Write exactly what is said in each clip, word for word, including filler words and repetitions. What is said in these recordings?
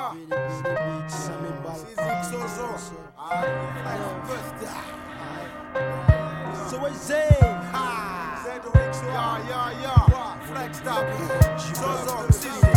So I say, yeah, yeah, yeah, flex stop, Zozo, City,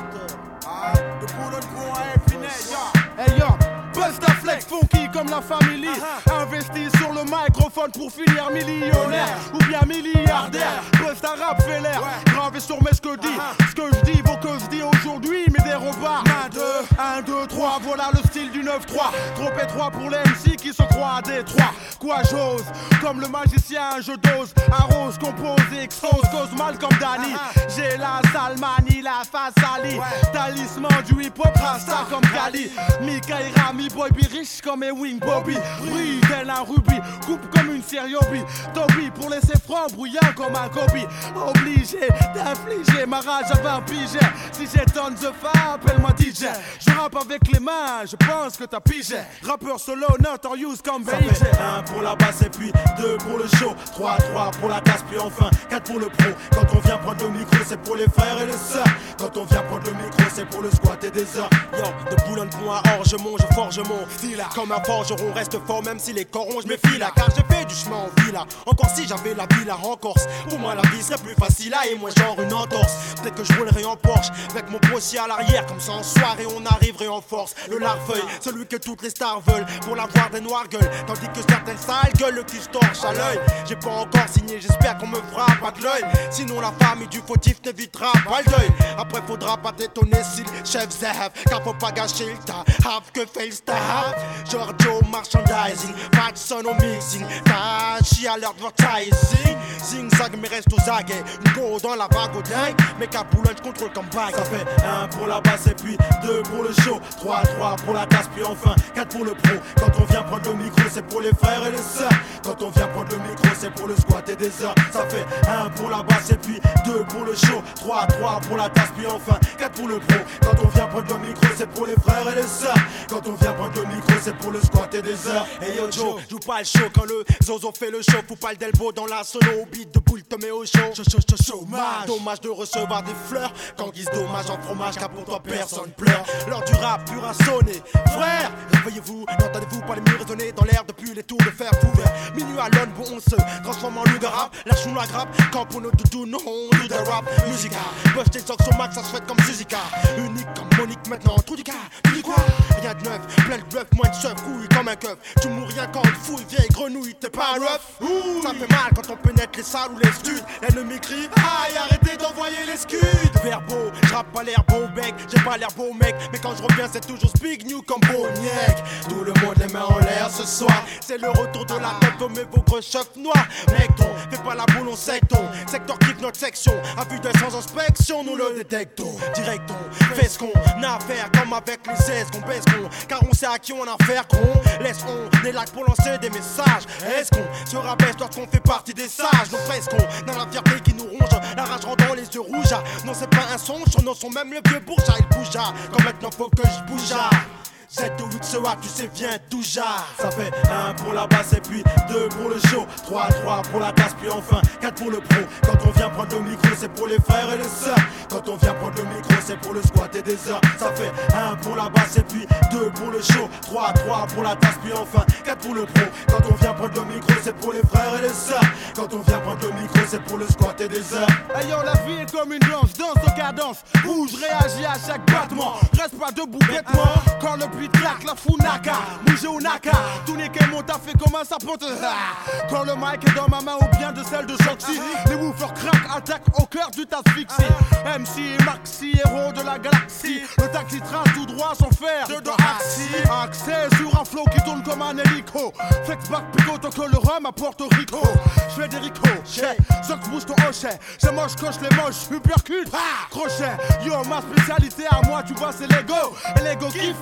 de Boulogne-Gros à Épinay, yeah. Hey yo, Busta Flex, funky comme la famille, uh-huh. Investi sur le microphone pour finir millionnaire ou bien milliardaire. Busta rap fait l'air, ouais. Gravé sur mes ce que dit, uh-huh. Ce que je dis vaut que je dis aujourd'hui, mais des repas. un, deux, trois, voilà le style du neuf trois. Trop étroit pour les M C qui se croient à Détroit. Quoi j'ose, comme le magicien, je dose, arrose, compose, expose, cause mal comme Danny. Uh-huh. J'ai la Salmanie, la face Ali, ouais. Talisman du hip-hop, rasta comme Kali. Mika Rami, boy, be riche comme Ewing Bobby. Brille tel un rubis, coupe comme une sériobi. Toby pour laisser franc, bruyant comme un Kobe. Obligé d'infliger ma rage à vingt piges. Si j'étonne the fa, appelle-moi D J. Je rappe avec les mains, je pense que t'as pigé. Rappeur solo, notorious comme B J. un pour la basse et puis deux pour le show. trois, trois pour la casse puis enfin quatre pour le pro. Quand on vient prendre le micro c'est pour les frères et les sœurs. Quand on vient prendre le micro c'est pour le squat et des heures. Yo, de Boulogne-Gros à Orgemont, je forge mon style. Comme un forgeron reste fort même si les corons je me file. Car j'ai fait du chemin en villa. Encore si j'avais la villa en Corse. Pour moi la vie serait plus facile là et moins genre une entorse. Peut-être que je roulerais en Porsche avec mon postier à l'arrière. Comme ça en soirée on arriverait en force. Le larfeuille, celui que toutes les stars veulent. Pour l'avoir des noirs gueules. Tandis que certaines sales gueules le cul se torche à l'œil. J'ai pas encore signé, j'espère qu'on me fera pas de l'œil. Sinon la famille du fautif n'évitera pas le deuil. Après faudra pas t'étonner si le chef zève. Car faut pas gâcher le tas. Have que fait le star. Giorgio merchandising, Patson au mixing. Tachi à l'advertising. Zing zag mais reste aux aguets. Une go dans la vague au dingue. Mais qu'à Boulogne je contrôle comme bague. Ça fait un pour la basse et puis deux pour le show. trois, trois pour la casse puis enfin quatre pour le pro. Quand on vient prendre le micro c'est pour les frères et les sœurs. Quand on vient prendre le micro c'est pour le squat et des heures. Ça fait un pour la basse et puis deux pour le show. trois, trois pour la tasse puis enfin quatre pour le pro. Quand on vient prendre le micro c'est pour les frères et les sœurs. Quand on vient prendre le micro c'est pour le squat et des heures. Hey yo Joe, joue pas le show quand le Zozo fait le show. Fous pas le delbo dans la sono. Au beat de boule te mets au show. Show show show show match. Dommage de recevoir des fleurs quand guise dommage en fromage car pour toi personne pleure. L'heure du rap pur à sonner. Frère, réveillez-vous, n'entendez-vous pas les murs résonner dans l'air depuis les tours de fer couverts. Minuit à l'aune, bon on se transforme en loup de rap. Lâchons la grappe, quand pour nos doudous, nous on do the rap. Musica, bush tes socks sur max, ça se fait comme Suzica. Unique comme Monique maintenant, tout du cas, tu dis quoi? Rien de neuf, plein de bluff, moins de chef, couille comme un keuf. Tu mourras rien quand on te fouille, vieille grenouille, t'es pas rough. Ouh, ça fait mal quand on pénètre les salles ou les studs. L'ennemi crie, aïe, arrêtez d'envoyer les scuds. Verbo, j'rappe pas l'air beau bec, j'ai pas l'air beau mec. Mais quand je reviens, c'est toujours Big New comme Boniek. Tout le monde les mains en l'air ce soir. C'est le retour de la tête, mais vos gros chefs noirs. Mec, ton, fais pas la boule, on secton. Secteur kiffe notre section. À vue d'œil sans inspection, nous le détectons. Directons, fais ce qu'on a à faire, comme avec les aises qu'on baisse qu'on. Car on sait à qui on a affaire, qu'on laisse on est là pour lancer des messages. Est-ce qu'on se rabaisse lorsqu'on fait partie des sages? Nos fresques, dans la fierté qui nous ronge, la rage rendant les yeux rouges. Non, c'est pas un songe, sur nos sons, même le vieux bourgeat, il bougea. Comme maintenant, faut que je bouge. sept ou huit soirs, tu sais, viens tout genre. Ça fait un pour la basse et puis deux pour le show. trois, trois pour la casse puis enfin quatre pour le pro. Quand on vient prendre le micro c'est pour les frères et les sœurs. Quand on vient prendre le micro c'est pour le squat et des heures. Ça fait un pour la basse et puis deux pour le show. trois, trois pour la tasse puis enfin quatre pour le pro. Quand on vient prendre le micro c'est pour les frères et les sœurs. Quand on vient prendre le micro c'est pour le squat et des heures. Hey yo, la vie est comme une danse, danse au cadence. Bouge, réagis à chaque battement. Reste pas debout bêtement. Quand le claque la funaka, bouger au naka. Tout n'est qu'un mot, t'as fait comme un sapot. Quand le mic est dans ma main ou bien de celle de Joxy, les woofers craquent, attaquent au cœur du asphyxie. M C et Maxi, héros de la galaxie. Le taxi trace tout droit sans faire de axi. Accès sur un flow qui tourne comme un hélico. Flex back pico tant que le rhum à Porto Rico. J'fais des ricochets, Zox bouge ton hochet. J'ai moche, coche les moches, uppercut, crochet. Yo, ma spécialité à moi, tu vois, c'est l'ego. Et l'ego kiffe quand j'parle des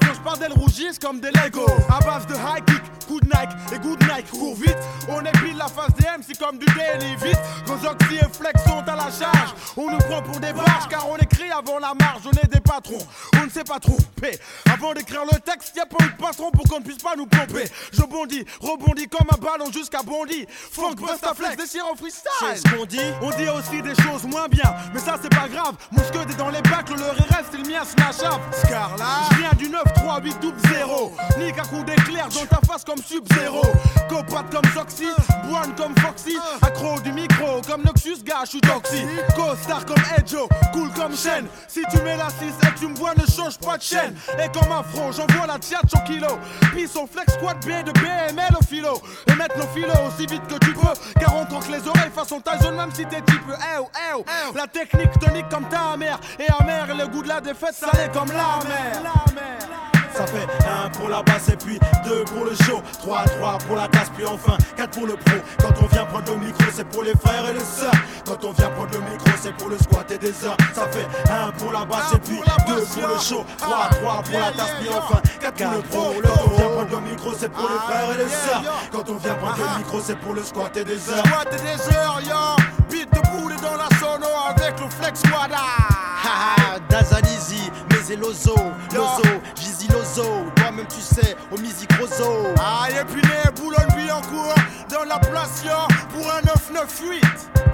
elles rougissent comme des Lego. À base de high kick, coup de Nike et good Nike, cours vite. On épile la face des M C comme du daily vite. Quand Oxy et Flex sont à la charge, on nous prend pour des barges car on écrit avant la marge. On est des patrons, on ne sait pas tromper. Avant d'écrire le texte, y'a pas eu de patron pour qu'on ne puisse pas nous pomper. Je bondis, rebondis comme un ballon jusqu'à Bondy. Funk, Busta Flex, déchire en freestyle. C'est ce qu'on dit. On dit aussi des choses moins bien, mais ça c'est pas grave. Mon scud est dans les bacs, le leur il reste, il mien smash up. Scarla, je viens du neuf trois huit double zéro. Nique à coup d'éclair dans ta face comme Sub-Zero. Copat comme Zoxy, Boine comme Foxy. Accro du micro comme Noxus, gars, je suis toxique. Co-star comme Edjo, cool comme Shen. Si tu mets la six et que tu me vois, ne change pas de chaîne. Et comme un front, j'envoie la tchatch au kilo. Pisse au flex squat B de B M L au philo. Et mettre nos philos aussi vite que tu peux. Car on troque les oreilles façon Tyson même si t'es type Eh oh, eh oh. La technique tonique comme ta mère. Et amère, et le goût de la défaite salé comme la mer. Ça fait un pour la basse et puis deux pour le show, trois trois pour la casse puis enfin quatre pour le pro. Quand on vient prendre le micro c'est pour les frères et les sœurs. Quand on vient prendre le micro c'est pour le squat et des heures. Ça fait un pour la basse et puis deux pour le show, trois trois pour la casse puis enfin quatre pour le pro. Quand on vient prendre le micro c'est pour les frères et les sœurs. Quand on vient prendre le micro c'est pour le squat et des heures. Squat et des heures, yo. Beat de boule dans la sono avec le flex squad. Haha, Dazalizi, mais et Lozo, Lozo, Gizy Lozo, toi-même tu sais, au Misi Crozo. Ah, et puis les Boulogne-Billancourt dans la place, yo, pour un neuf neuf huit.